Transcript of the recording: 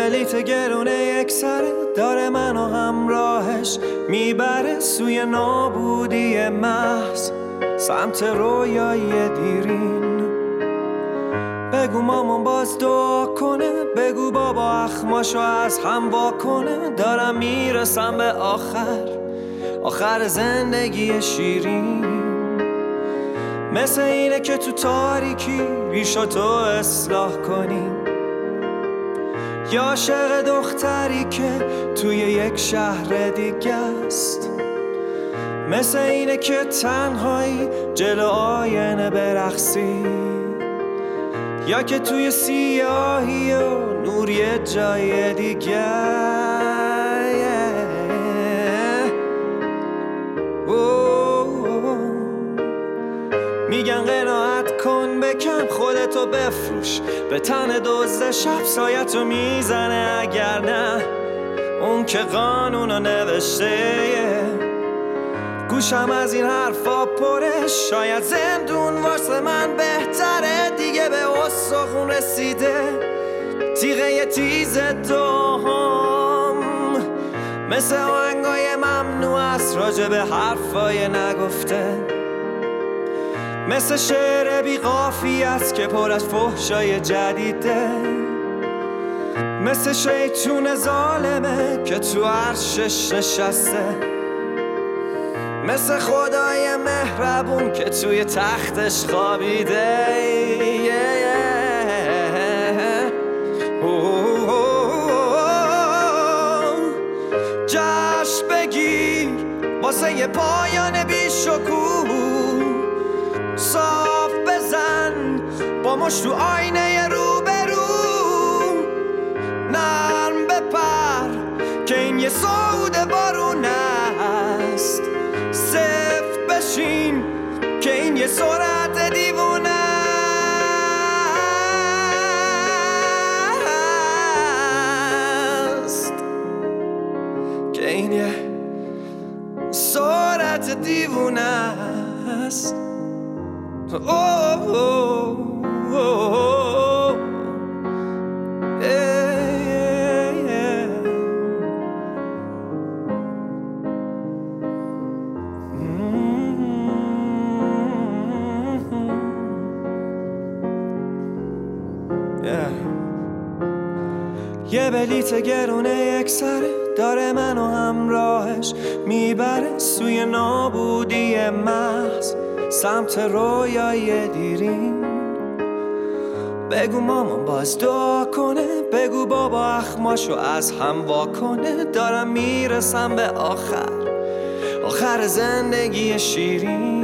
بلیت گرونه یک سره داره منو همراهش میبره سوی نابودی محض، سمت رویای دیرین. بگو مامان باز دعا کنه، بگو بابا اخماشو از هم واکنه. دارم میرسم به آخر زندگی شیرین. مثل اینه که تو تاریکی ریشاتو اصلاح کنی، یا عاشق دختری که توی یک شهر دیگه است. مثل اینه که تنهایی جلو آینه برقصی، یا که توی سیاهی و نور یه جای دیگه. میگن قناعت کن بکن خودتو بفروش، به تن دزد شب سایتو میزنه. اگر نه اون که قانونو نوشته، گوشم از این حرفا پره. شاید زندون واسه من بهتره، دیگه به استخون رسیده تیغه یه تیز دوم. مثل آهنگای ممنوع است راجع به حرفای نگفته، مثل شعر بی قافیه است که پر از فحشای جدیده، مثل شیطون ظالمه که تو عرشش نشسته، مثل خدای مهربون که توی تختش خوابیده. جشن بگیر واسه یه پایان بی شکوه، صاف بزن با مشت تو آینه روبرو، نرم بپر که این یه صعود بارون است، سفت بشین که این یه سرعت دیوونه است، که این یه سرعت دیوونه است. یه بلیت گرونه یک سره داره منو همراهش میبره سوی نابودی محض، سمت رویای دیرین. بگو مامان باز دعا کنه، بگو بابا اخماشو از هم واکنه. دارم میرسم به آخر زندگی شیرین.